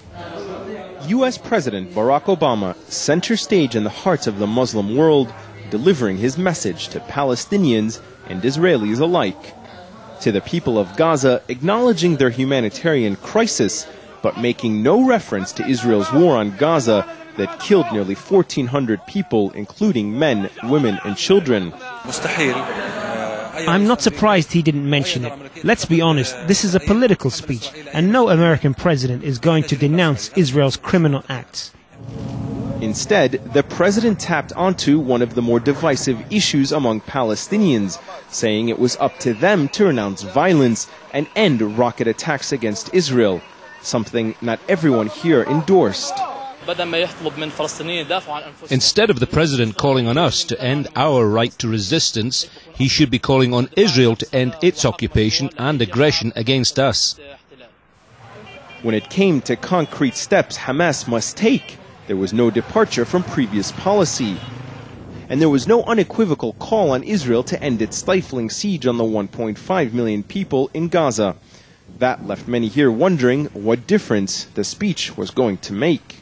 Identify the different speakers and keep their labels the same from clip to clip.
Speaker 1: U.S. President Barack Obama center stage in the hearts of the Muslim world, delivering his message to Palestinians and Israelis alike. To the people of Gaza, acknowledging their humanitarian crisis, but making no reference to Israel's war on Gaza that killed nearly 1,400 people, including men, women and children.
Speaker 2: I'm not surprised he didn't mention it. Let's be honest, this is a political speech, and no American president is going to denounce Israel's criminal acts.
Speaker 1: Instead, the president tapped onto one of the more divisive issues among Palestinians, saying it was up to them to renounce violence and end rocket attacks against Israel, something not everyone here endorsed.
Speaker 3: Instead of the president calling on us to end our right to resistance, he should be calling on Israel to end its occupation and aggression against us.
Speaker 1: When it came to concrete steps Hamas must take, there was no departure from previous policy. And there was no unequivocal call on Israel to end its stifling siege on the 1.5 million people in Gaza. That left many here wondering what difference the speech was going to make.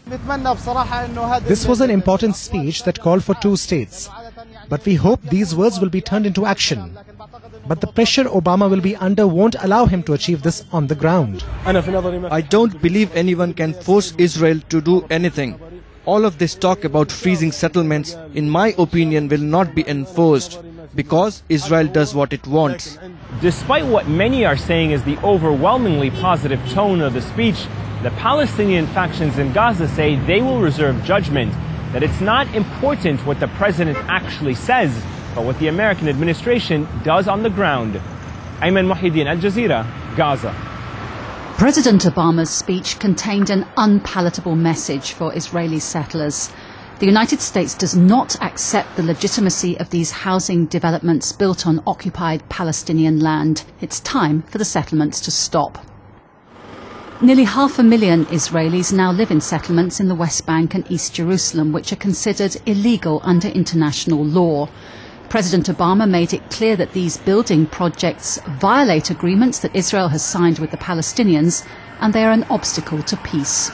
Speaker 4: This was an important speech that called for two states. But we hope these words will be turned into action. But the pressure Obama will be under won't allow him to achieve this on the ground.
Speaker 5: I don't believe anyone can force Israel to do anything. All of this talk about freezing settlements, in my opinion, will not be enforced because Israel does what it wants.
Speaker 6: Despite what many are saying is the overwhelmingly positive tone of the speech, the Palestinian factions in Gaza say they will reserve judgment, that it's not important what the president actually says, but what the American administration does on the ground. Ayman Muhyiddin, Al Jazeera, Gaza.
Speaker 7: President Obama's speech contained an unpalatable message for Israeli settlers. The United States does not accept the legitimacy of these housing developments built on occupied Palestinian land. It's time for the settlements to stop. Nearly 500,000 Israelis now live in settlements in the West Bank and East Jerusalem, which are considered illegal under international law. President Obama made it clear that these building projects violate agreements that Israel has signed with the Palestinians, and they are an obstacle to peace.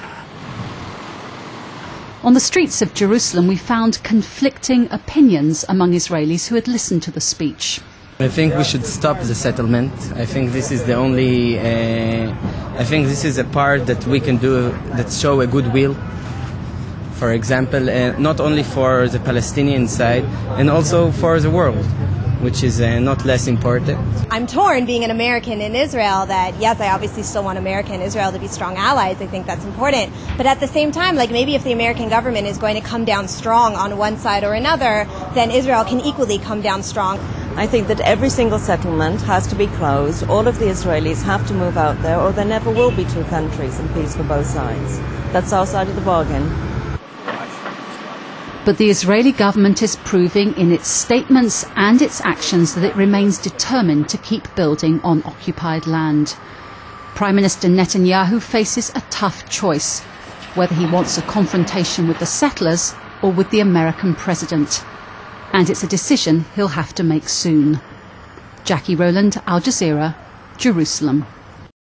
Speaker 7: On the streets of Jerusalem, we found conflicting opinions among Israelis who had listened to the speech.
Speaker 5: I think we should stop the settlement. I think this is the only, I think this is a part that we can do that show a goodwill. For example, not only for the Palestinian side, and also for the world, which is not less important.
Speaker 8: I'm torn, being an American in Israel, that yes, I obviously still want America and Israel to be strong allies. I think that's important. But at the same time, like maybe if the American government is going to come down strong on one side or another, then Israel can equally come down strong.
Speaker 9: I think that every single settlement has to be closed. All of the Israelis have to move out there, or there never will be two countries and peace for both sides. That's our side of the bargain.
Speaker 7: But the Israeli government is proving in its statements and its actions that it remains determined to keep building on occupied land. Prime Minister Netanyahu faces a tough choice, whether he wants a confrontation with the settlers or with the American president. And it's a decision he'll have to make soon. Jackie Rowland, Al Jazeera, Jerusalem.